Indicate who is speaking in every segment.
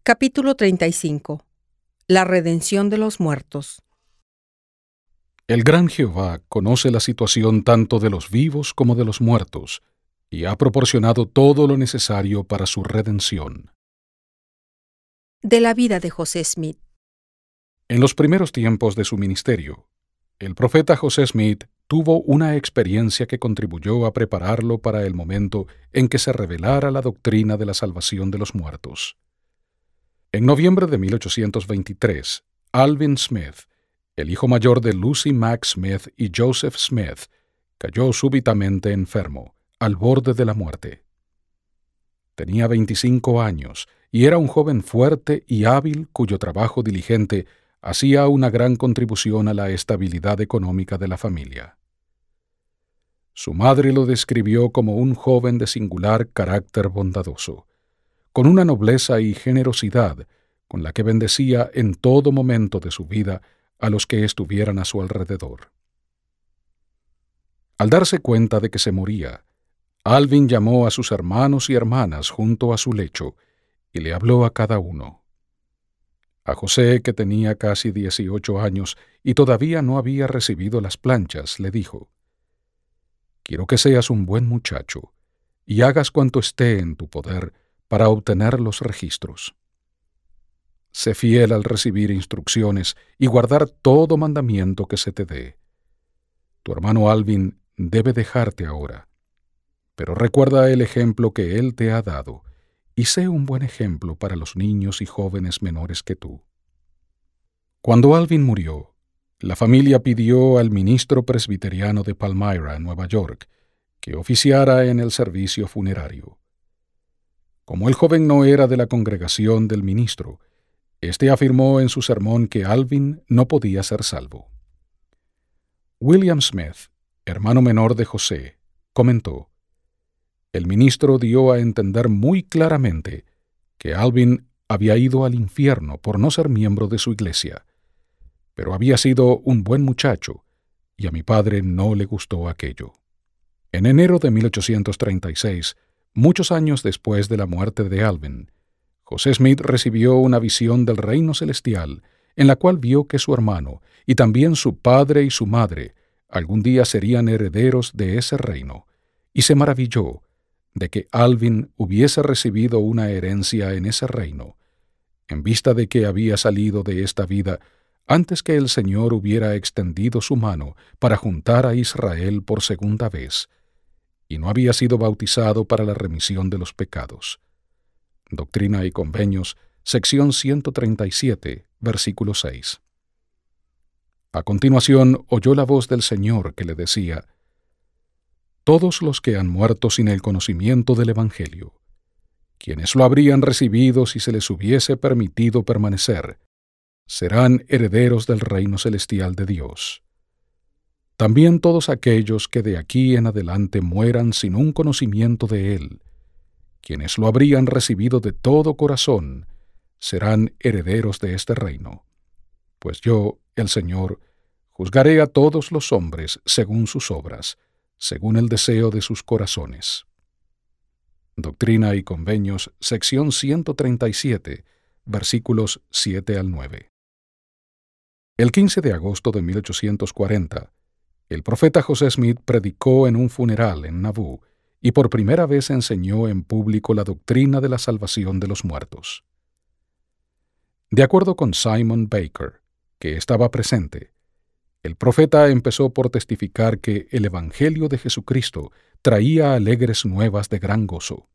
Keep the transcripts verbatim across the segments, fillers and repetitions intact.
Speaker 1: Capítulo treinta y cinco. La redención de los muertos.
Speaker 2: El gran Jehová conoce la situación tanto de los vivos como de los muertos, y ha proporcionado todo lo necesario para su redención.
Speaker 1: De la vida de José Smith.
Speaker 2: En los primeros tiempos de su ministerio, el profeta José Smith tuvo una experiencia que contribuyó a prepararlo para el momento en que se revelara la doctrina de la salvación de los muertos. En noviembre de mil ochocientos veintitrés, Alvin Smith, el hijo mayor de Lucy Mack Smith y Joseph Smith, cayó súbitamente enfermo, al borde de la muerte. Tenía veinticinco años y era un joven fuerte y hábil cuyo trabajo diligente hacía una gran contribución a la estabilidad económica de la familia. Su madre lo describió como un joven de singular carácter bondadoso, con una nobleza y generosidad con la que bendecía en todo momento de su vida a los que estuvieran a su alrededor. Al darse cuenta de que se moría, Alvin llamó a sus hermanos y hermanas junto a su lecho y le habló a cada uno. A José, que tenía casi dieciocho años y todavía no había recibido las planchas, le dijo: «Quiero que seas un buen muchacho y hagas cuanto esté en tu poder para obtener los registros. Sé fiel al recibir instrucciones y guardar todo mandamiento que se te dé. Tu hermano Alvin debe dejarte ahora, pero recuerda el ejemplo que él te ha dado y sé un buen ejemplo para los niños y jóvenes menores que tú». Cuando Alvin murió, la familia pidió al ministro presbiteriano de Palmyra, Nueva York, que oficiara en el servicio funerario. Como el joven no era de la congregación del ministro, éste afirmó en su sermón que Alvin no podía ser salvo. William Smith, hermano menor de José, comentó: «El ministro dio a entender muy claramente que Alvin había ido al infierno por no ser miembro de su iglesia, pero había sido un buen muchacho y a mi padre no le gustó aquello». En enero de mil ochocientos treinta y seis, muchos años después de la muerte de Alvin, José Smith recibió una visión del reino celestial en la cual vio que su hermano y también su padre y su madre algún día serían herederos de ese reino, y se maravilló de que Alvin hubiese recibido una herencia en ese reino, en vista de que había salido de esta vida antes que el Señor hubiera extendido su mano para juntar a Israel por segunda vez, y no había sido bautizado para la remisión de los pecados. Doctrina y Convenios, sección ciento treinta y siete, versículo seis. A continuación oyó la voz del Señor que le decía: «Todos los que han muerto sin el conocimiento del Evangelio, quienes lo habrían recibido si se les hubiese permitido permanecer, serán herederos del reino celestial de Dios. También todos aquellos que de aquí en adelante mueran sin un conocimiento de Él, quienes lo habrían recibido de todo corazón, serán herederos de este reino. Pues yo, el Señor, juzgaré a todos los hombres según sus obras, según el deseo de sus corazones». Doctrina y Convenios, sección ciento treinta y siete, versículos siete al nueve. El quince de agosto de mil ochocientos cuarenta, el profeta José Smith predicó en un funeral en Nauvoo y por primera vez enseñó en público la doctrina de la salvación de los muertos. De acuerdo con Simon Baker, que estaba presente, el profeta empezó por testificar que el Evangelio de Jesucristo traía alegres nuevas de gran gozo.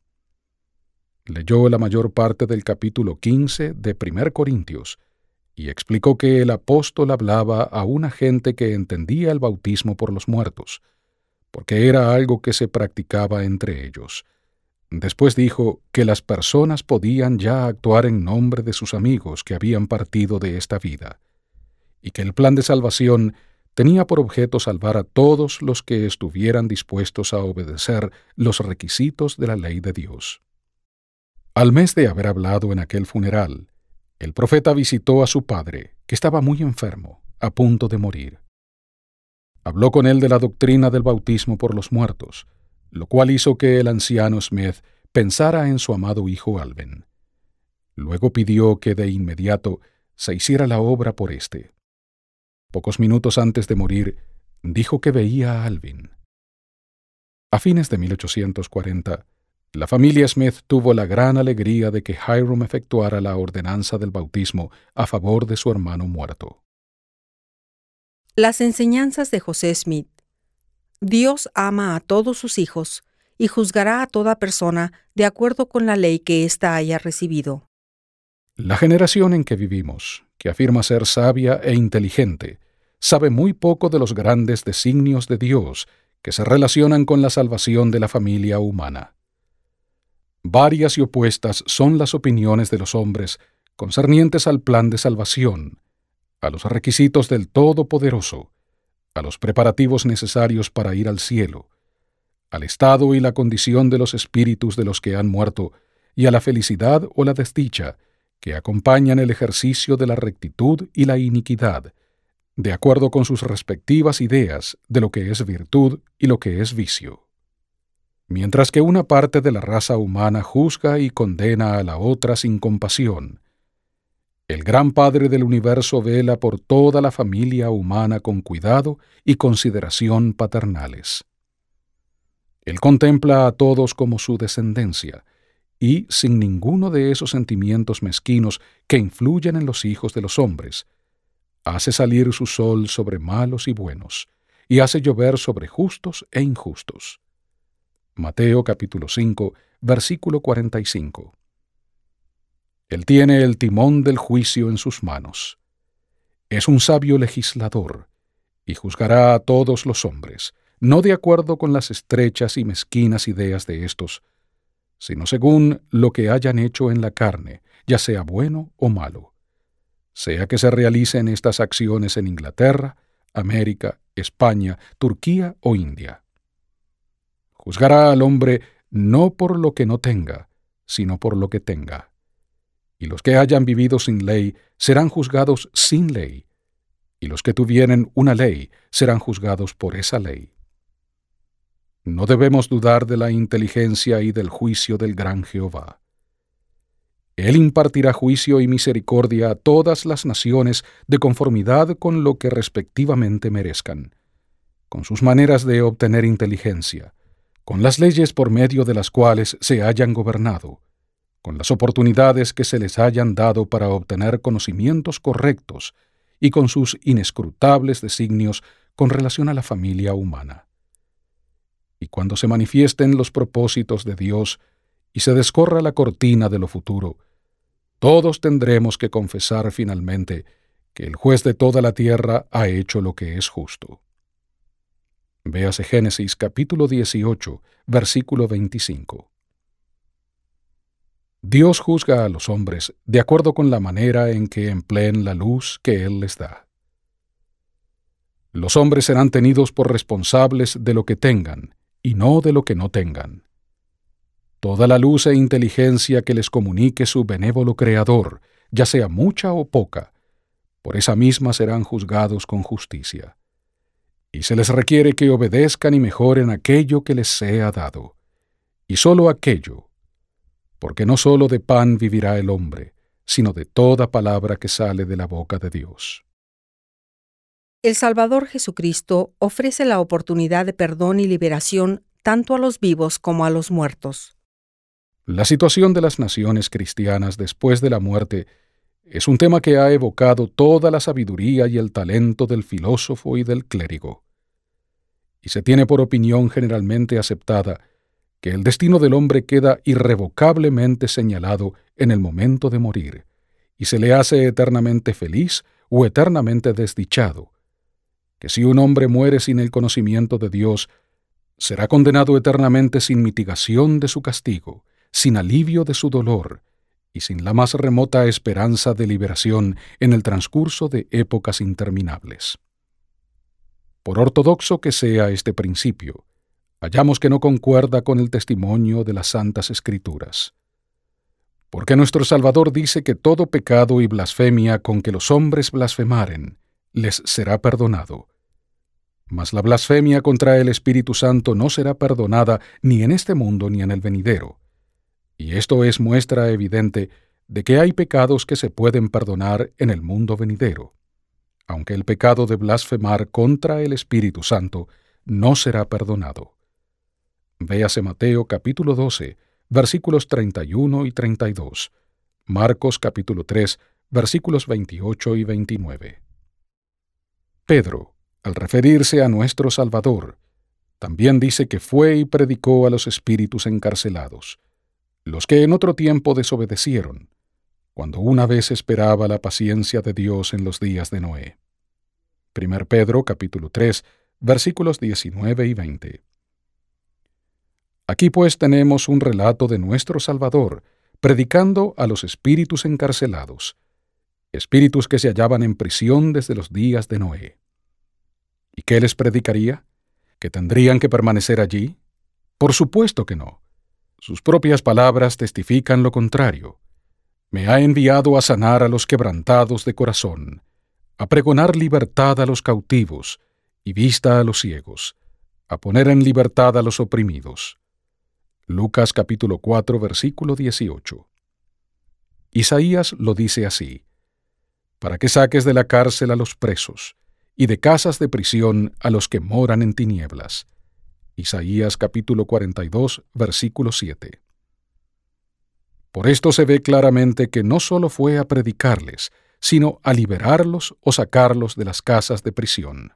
Speaker 2: Leyó la mayor parte del capítulo quince de Primer Corintios y explicó que el apóstol hablaba a una gente que entendía el bautismo por los muertos, porque era algo que se practicaba entre ellos. Después dijo que las personas podían ya actuar en nombre de sus amigos que habían partido de esta vida, y que el plan de salvación tenía por objeto salvar a todos los que estuvieran dispuestos a obedecer los requisitos de la ley de Dios. Al mes de haber hablado en aquel funeral, el profeta visitó a su padre, que estaba muy enfermo, a punto de morir. Habló con él de la doctrina del bautismo por los muertos, lo cual hizo que el anciano Smith pensara en su amado hijo Alvin. Luego pidió que de inmediato se hiciera la obra por éste. Pocos minutos antes de morir, dijo que veía a Alvin. A fines de mil ochocientos cuarenta, la familia Smith tuvo la gran alegría de que Hiram efectuara la ordenanza del bautismo a favor de su hermano muerto.
Speaker 1: Las enseñanzas de José Smith. Dios ama a todos sus hijos y juzgará a toda persona de acuerdo con la ley que ésta haya recibido.
Speaker 2: La generación en que vivimos, que afirma ser sabia e inteligente, sabe muy poco de los grandes designios de Dios que se relacionan con la salvación de la familia humana. Varias y opuestas son las opiniones de los hombres concernientes al plan de salvación, a los requisitos del Todopoderoso, a los preparativos necesarios para ir al cielo, al estado y la condición de los espíritus de los que han muerto y a la felicidad o la desdicha que acompañan el ejercicio de la rectitud y la iniquidad, de acuerdo con sus respectivas ideas de lo que es virtud y lo que es vicio. Mientras que una parte de la raza humana juzga y condena a la otra sin compasión, el gran Padre del universo vela por toda la familia humana con cuidado y consideración paternales. Él contempla a todos como su descendencia, y, sin ninguno de esos sentimientos mezquinos que influyen en los hijos de los hombres, hace salir su sol sobre malos y buenos, y hace llover sobre justos e injustos. Mateo capítulo cinco, versículo cuarenta y cinco. Él tiene el timón del juicio en sus manos. Es un sabio legislador, y juzgará a todos los hombres, no de acuerdo con las estrechas y mezquinas ideas de éstos, sino según lo que hayan hecho en la carne, ya sea bueno o malo, sea que se realicen estas acciones en Inglaterra, América, España, Turquía o India. Juzgará al hombre no por lo que no tenga, sino por lo que tenga. Y los que hayan vivido sin ley serán juzgados sin ley, y los que tuvieren una ley serán juzgados por esa ley. No debemos dudar de la inteligencia y del juicio del gran Jehová. Él impartirá juicio y misericordia a todas las naciones de conformidad con lo que respectivamente merezcan, con sus maneras de obtener inteligencia, con las leyes por medio de las cuales se hayan gobernado, con las oportunidades que se les hayan dado para obtener conocimientos correctos y con sus inescrutables designios con relación a la familia humana. Y cuando se manifiesten los propósitos de Dios y se descorra la cortina de lo futuro, todos tendremos que confesar finalmente que el juez de toda la tierra ha hecho lo que es justo. Véase Génesis capítulo dieciocho, versículo veinticinco. Dios juzga a los hombres de acuerdo con la manera en que empleen la luz que Él les da. Los hombres serán tenidos por responsables de lo que tengan, y no de lo que no tengan. Toda la luz e inteligencia que les comunique su benévolo Creador, ya sea mucha o poca, por esa misma serán juzgados con justicia. Y se les requiere que obedezcan y mejoren aquello que les sea dado, y sólo aquello, porque no sólo de pan vivirá el hombre, sino de toda palabra que sale de la boca de Dios.
Speaker 1: El Salvador Jesucristo ofrece la oportunidad de perdón y liberación tanto a los vivos como a los muertos.
Speaker 2: La situación de las naciones cristianas después de la muerte es un tema que ha evocado toda la sabiduría y el talento del filósofo y del clérigo. Y se tiene por opinión generalmente aceptada que el destino del hombre queda irrevocablemente señalado en el momento de morir, y se le hace eternamente feliz o eternamente desdichado, que si un hombre muere sin el conocimiento de Dios, será condenado eternamente sin mitigación de su castigo, sin alivio de su dolor, y sin la más remota esperanza de liberación en el transcurso de épocas interminables. Por ortodoxo que sea este principio, hallamos que no concuerda con el testimonio de las Santas Escrituras. Porque nuestro Salvador dice que todo pecado y blasfemia con que los hombres blasfemaren, les será perdonado. Mas la blasfemia contra el Espíritu Santo no será perdonada ni en este mundo ni en el venidero. Y esto es muestra evidente de que hay pecados que se pueden perdonar en el mundo venidero, aunque el pecado de blasfemar contra el Espíritu Santo no será perdonado. Véase Mateo capítulo doce, versículos treinta y uno y treinta y dos, Marcos capítulo tres, versículos veintiocho y veintinueve. Pedro, al referirse a nuestro Salvador, también dice que fue y predicó a los espíritus encarcelados, los que en otro tiempo desobedecieron, cuando una vez esperaba la paciencia de Dios en los días de Noé. Primer Pedro capítulo tres, versículos diecinueve y veinte. Aquí pues tenemos un relato de nuestro Salvador, predicando a los espíritus encarcelados, espíritus que se hallaban en prisión desde los días de Noé. ¿Y qué les predicaría? ¿Que tendrían que permanecer allí? Por supuesto que no. Sus propias palabras testifican lo contrario. Me ha enviado a sanar a los quebrantados de corazón, a pregonar libertad a los cautivos y vista a los ciegos, a poner en libertad a los oprimidos. Lucas capítulo cuatro, versículo dieciocho. Isaías lo dice así: para que saques de la cárcel a los presos, y de casas de prisión a los que moran en tinieblas. Isaías capítulo cuarenta y dos, versículo siete. Por esto se ve claramente que no solo fue a predicarles, sino a liberarlos o sacarlos de las casas de prisión.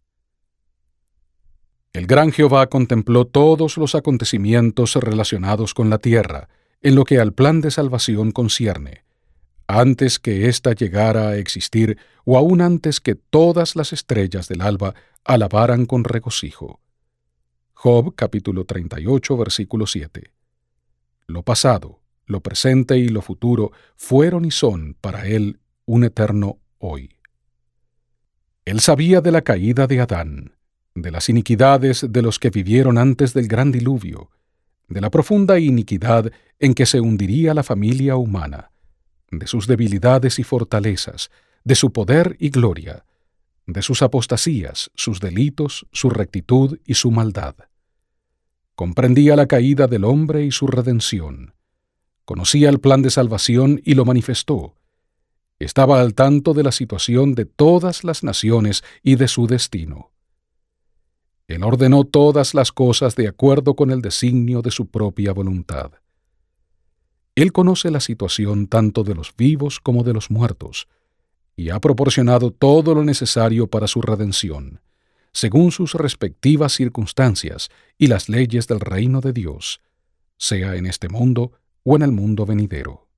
Speaker 2: El gran Jehová contempló todos los acontecimientos relacionados con la tierra, en lo que al plan de salvación concierne, antes que ésta llegara a existir o aún antes que todas las estrellas del alba alabaran con regocijo. Job capítulo treinta y ocho, versículo siete. Lo pasado, lo presente y lo futuro fueron y son para él un eterno hoy. Él sabía de la caída de Adán, de las iniquidades de los que vivieron antes del gran diluvio, de la profunda iniquidad en que se hundiría la familia humana, de sus debilidades y fortalezas, de su poder y gloria, de sus apostasías, sus delitos, su rectitud y su maldad. Comprendía la caída del hombre y su redención. Conocía el plan de salvación y lo manifestó. Estaba al tanto de la situación de todas las naciones y de su destino. Él ordenó todas las cosas de acuerdo con el designio de su propia voluntad. Él conoce la situación tanto de los vivos como de los muertos, y ha proporcionado todo lo necesario para su redención, según sus respectivas circunstancias y las leyes del reino de Dios, sea en este mundo o en el mundo venidero.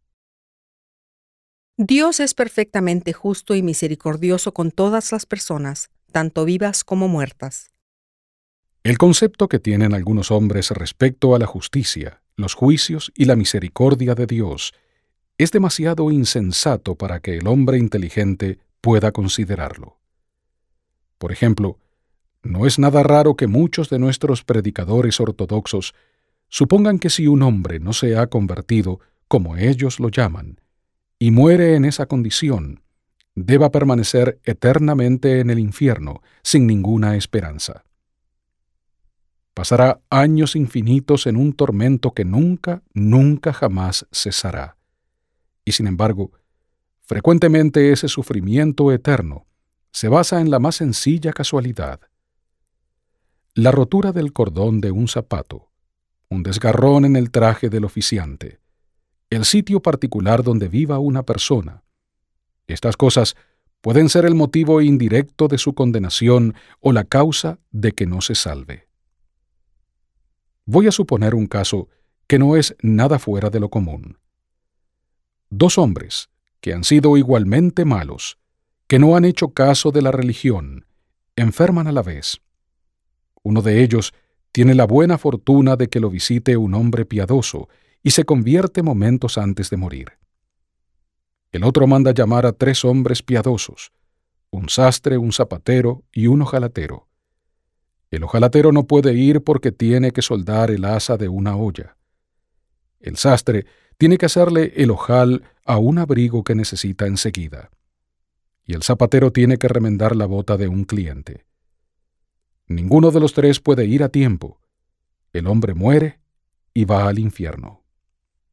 Speaker 1: Dios es perfectamente justo y misericordioso con todas las personas, tanto vivas como muertas.
Speaker 2: El concepto que tienen algunos hombres respecto a la justicia, los juicios y la misericordia de Dios es demasiado insensato para que el hombre inteligente pueda considerarlo. Por ejemplo, no es nada raro que muchos de nuestros predicadores ortodoxos supongan que si un hombre no se ha convertido, como ellos lo llaman, y muere en esa condición, deba permanecer eternamente en el infierno sin ninguna esperanza. Pasará años infinitos en un tormento que nunca, nunca jamás cesará. Y sin embargo, frecuentemente ese sufrimiento eterno se basa en la más sencilla casualidad. La rotura del cordón de un zapato, un desgarrón en el traje del oficiante, el sitio particular donde viva una persona. Estas cosas pueden ser el motivo indirecto de su condenación o la causa de que no se salve. Voy a suponer un caso que no es nada fuera de lo común. Dos hombres, que han sido igualmente malos, que no han hecho caso de la religión, enferman a la vez. Uno de ellos tiene la buena fortuna de que lo visite un hombre piadoso y se convierte momentos antes de morir. El otro manda llamar a tres hombres piadosos, un sastre, un zapatero y un hojalatero. El hojalatero no puede ir porque tiene que soldar el asa de una olla. El sastre tiene que hacerle el ojal a un abrigo que necesita enseguida. Y el zapatero tiene que remendar la bota de un cliente. Ninguno de los tres puede ir a tiempo. El hombre muere y va al infierno.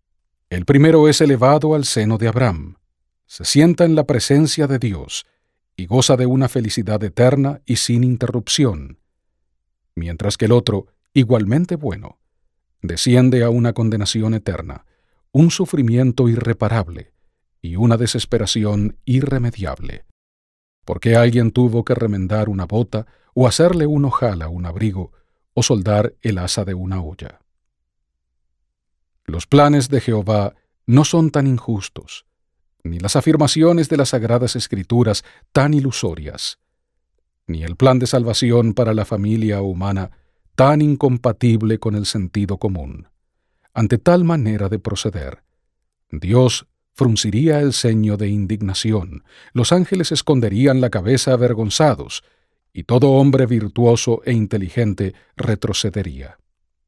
Speaker 2: El primero es elevado al seno de Abraham, se sienta en la presencia de Dios y goza de una felicidad eterna y sin interrupción, mientras que el otro, igualmente bueno, desciende a una condenación eterna, un sufrimiento irreparable y una desesperación irremediable, porque alguien tuvo que remendar una bota o hacerle un ojal a un abrigo o soldar el asa de una olla. Los planes de Jehová no son tan injustos, ni las afirmaciones de las Sagradas Escrituras tan ilusorias, ni el plan de salvación para la familia humana tan incompatible con el sentido común. Ante tal manera de proceder, Dios frunciría el ceño de indignación, los ángeles esconderían la cabeza avergonzados, y todo hombre virtuoso e inteligente retrocedería.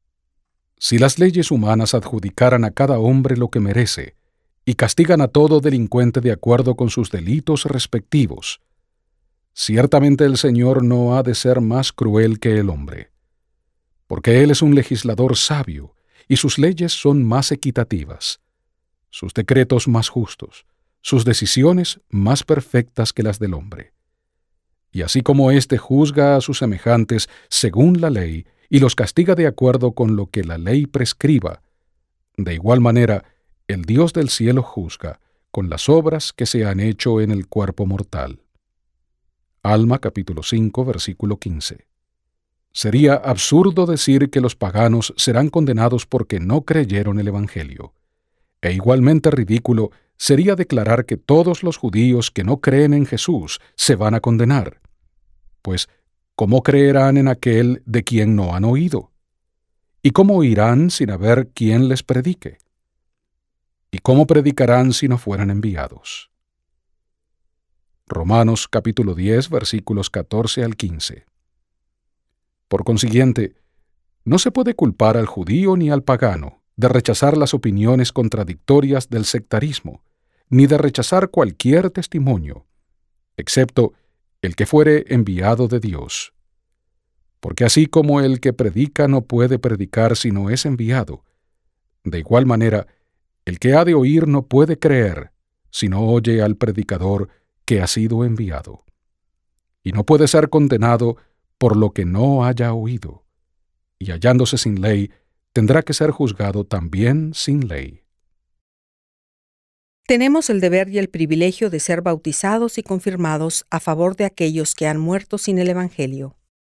Speaker 2: Si las leyes humanas adjudicaran a cada hombre lo que merece, y castigan a todo delincuente de acuerdo con sus delitos respectivos, ciertamente el Señor no ha de ser más cruel que el hombre, porque Él es un legislador sabio, y sus leyes son más equitativas, sus decretos más justos, sus decisiones más perfectas que las del hombre. Y así como éste juzga a sus semejantes según la ley y los castiga de acuerdo con lo que la ley prescriba, de igual manera el Dios del cielo juzga con las obras que se han hecho en el cuerpo mortal. Alma capítulo cinco, versículo quince. Sería absurdo decir que los paganos serán condenados porque no creyeron el Evangelio. E igualmente ridículo sería declarar que todos los judíos que no creen en Jesús se van a condenar. Pues, ¿cómo creerán en aquel de quien no han oído? ¿Y cómo oirán sin haber quien les predique? ¿Y cómo predicarán si no fueran enviados? Romanos capítulo diez, versículos catorce al quince. Por consiguiente, no se puede culpar al judío ni al pagano de rechazar las opiniones contradictorias del sectarismo, ni de rechazar cualquier testimonio, excepto el que fuere enviado de Dios. Porque así como el que predica no puede predicar si no es enviado, de igual manera, el que ha de oír no puede creer si no oye al predicador que ha sido enviado. Y no puede ser condenado por lo que no haya oído, y hallándose sin ley, tendrá que ser juzgado también sin ley.
Speaker 1: Tenemos el deber y el privilegio de ser bautizados y confirmados a favor de aquellos que han muerto sin el Evangelio.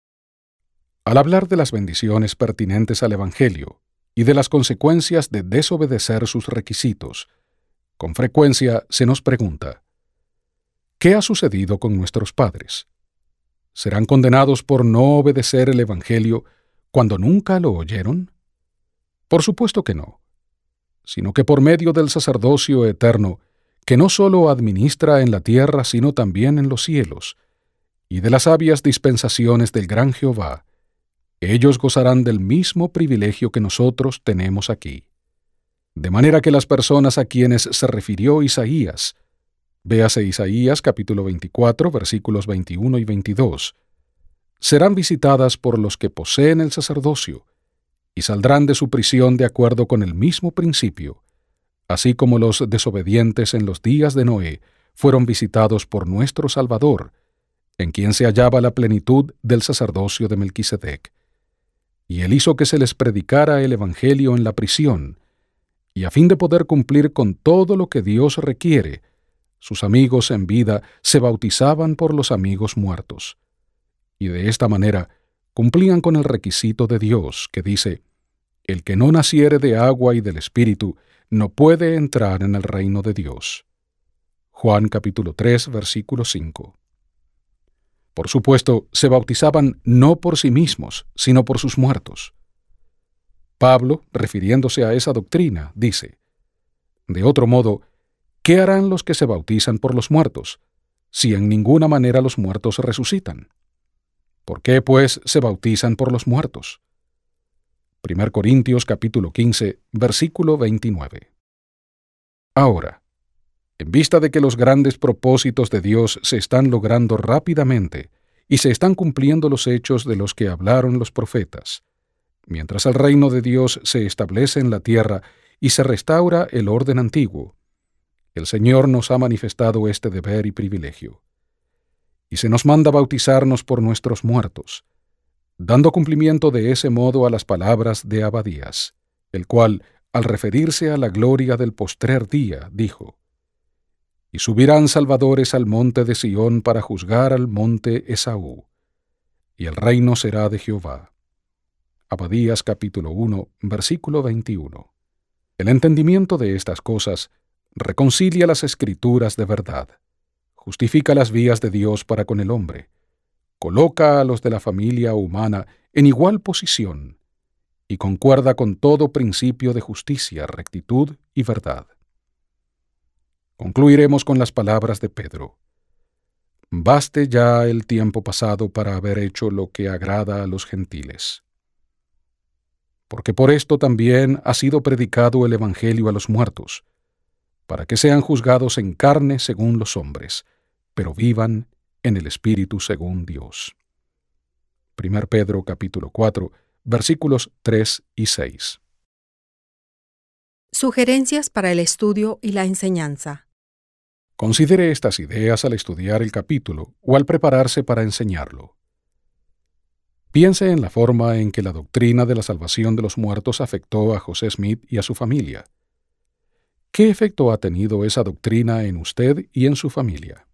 Speaker 2: Al hablar de las bendiciones pertinentes al Evangelio y de las consecuencias de desobedecer sus requisitos, con frecuencia se nos pregunta: ¿qué ha sucedido con nuestros padres? ¿Serán condenados por no obedecer el Evangelio cuando nunca lo oyeron? Por supuesto que no, sino que por medio del sacerdocio eterno, que no sólo administra en la tierra sino también en los cielos, y de las sabias dispensaciones del gran Jehová, ellos gozarán del mismo privilegio que nosotros tenemos aquí. De manera que las personas a quienes se refirió Isaías, véase Isaías capítulo veinticuatro, versículos veintiuno y veintidós, serán visitadas por los que poseen el sacerdocio, y saldrán de su prisión de acuerdo con el mismo principio, así como los desobedientes en los días de Noé fueron visitados por nuestro Salvador, en quien se hallaba la plenitud del sacerdocio de Melquisedec. Y él hizo que se les predicara el Evangelio en la prisión, y a fin de poder cumplir con todo lo que Dios requiere, sus amigos en vida se bautizaban por los amigos muertos. Y de esta manera cumplían con el requisito de Dios, que dice: el que no naciere de agua y del Espíritu no puede entrar en el reino de Dios. Juan capítulo tres, versículo cinco. Por supuesto, se bautizaban no por sí mismos, sino por sus muertos. Pablo, refiriéndose a esa doctrina, dice: de otro modo, ¿qué harán los que se bautizan por los muertos, si en ninguna manera los muertos resucitan? ¿Por qué, pues, se bautizan por los muertos? Primera Corintios capítulo quince, versículo veintinueve. Ahora, en vista de que los grandes propósitos de Dios se están logrando rápidamente y se están cumpliendo los hechos de los que hablaron los profetas, mientras el reino de Dios se establece en la tierra y se restaura el orden antiguo, el Señor nos ha manifestado este deber y privilegio. Y se nos manda bautizarnos por nuestros muertos, dando cumplimiento de ese modo a las palabras de Abadías, el cual, al referirse a la gloria del postrer día, dijo: Y subirán salvadores al monte de Sión para juzgar al monte Esaú, y el reino será de Jehová. Abadías capítulo uno, versículo veintiuno. El entendimiento de estas cosas reconcilia las Escrituras de verdad, justifica las vías de Dios para con el hombre, coloca a los de la familia humana en igual posición y concuerda con todo principio de justicia, rectitud y verdad. Concluiremos con las palabras de Pedro: Baste ya el tiempo pasado para haber hecho lo que agrada a los gentiles. Porque por esto también ha sido predicado el Evangelio a los muertos, para que sean juzgados en carne según los hombres, pero vivan en el Espíritu según Dios. Primera Pedro capítulo cuatro, versículos tres y seis.
Speaker 1: Sugerencias para el estudio y la enseñanza.
Speaker 2: Considere estas ideas al estudiar el capítulo o al prepararse para enseñarlo. Piense en la forma en que la doctrina de la salvación de los muertos afectó a José Smith y a su familia. ¿Qué efecto ha tenido esa doctrina en usted y en su familia?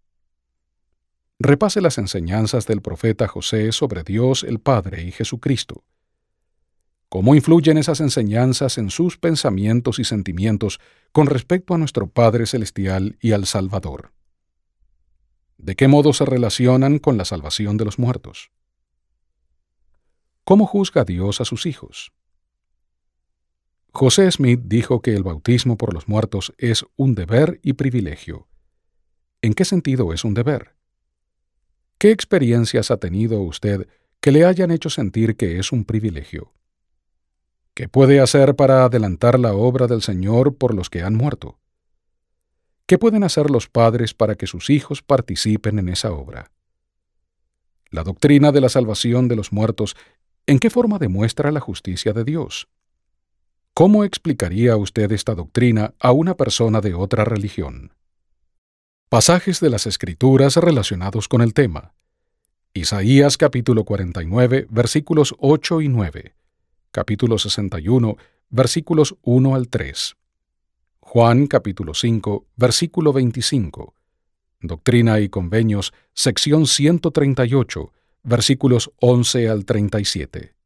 Speaker 2: Repase las enseñanzas del profeta José sobre Dios el Padre y Jesucristo. ¿Cómo influyen esas enseñanzas en sus pensamientos y sentimientos con respecto a nuestro Padre Celestial y al Salvador? ¿De qué modo se relacionan con la salvación de los muertos? ¿Cómo juzga Dios a sus hijos? José Smith dijo que el bautismo por los muertos es un deber y privilegio. ¿En qué sentido es un deber? ¿Qué experiencias ha tenido usted que le hayan hecho sentir que es un privilegio? ¿Qué puede hacer para adelantar la obra del Señor por los que han muerto? ¿Qué pueden hacer los padres para que sus hijos participen en esa obra? La doctrina de la salvación de los muertos, ¿en qué forma demuestra la justicia de Dios? ¿Cómo explicaría usted esta doctrina a una persona de otra religión? Pasajes de las Escrituras relacionados con el tema. Isaías capítulo cuarenta y nueve, versículos ocho y nueve. Capítulo sesenta y uno, versículos uno al tres. Juan capítulo cinco, versículo veinticinco. Doctrina y Convenios, sección ciento treinta y ocho, versículos once al treinta y siete.